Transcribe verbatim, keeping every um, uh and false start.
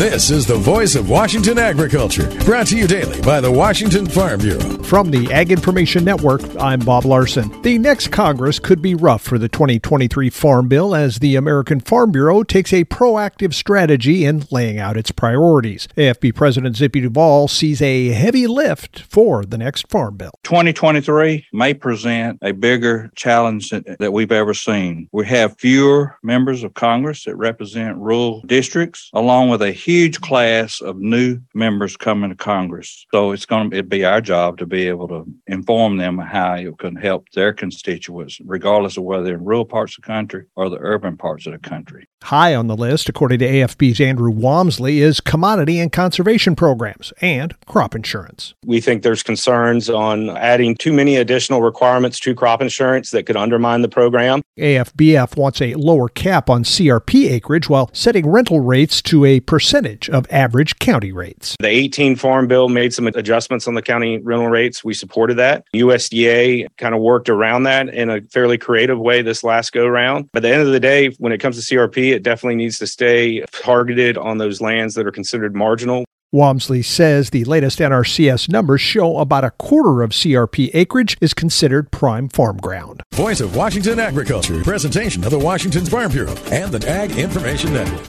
This is the voice of Washington agriculture, brought to you daily by the Washington Farm Bureau. From the Ag Information Network, I'm Bob Larson. The next Congress could be rough for the twenty twenty-three Farm Bill as the American Farm Bureau takes a proactive strategy in laying out its priorities. A F B President Zippy Duvall sees a heavy lift for the next Farm Bill. twenty twenty-three may present a bigger challenge that we've ever seen. We have fewer members of Congress that represent rural districts, along with a huge class of new members coming to Congress. So it's going to it'd be our job to be able to inform them how it can help their constituents, regardless of whether they're in rural parts of the country or the urban parts of the country. High on the list, according to A F B's Andrew Walmsley, is commodity and conservation programs and crop insurance. We think there's concerns on adding too many additional requirements to crop insurance that could undermine the program. A F B F wants a lower cap on C R P acreage while setting rental rates to a percentage of average county rates. The eighteen Farm Bill made some adjustments on the county rental rates. We supported that. U S D A kind of worked around that in a fairly creative way this last go round. But at the end of the day, when it comes to C R P, it definitely needs to stay targeted on those lands that are considered marginal. Walmsley says the latest N R C S numbers show about a quarter of C R P acreage is considered prime farm ground. Voice of Washington agriculture, presentation of the Washington Farm Bureau and the Ag Information Network.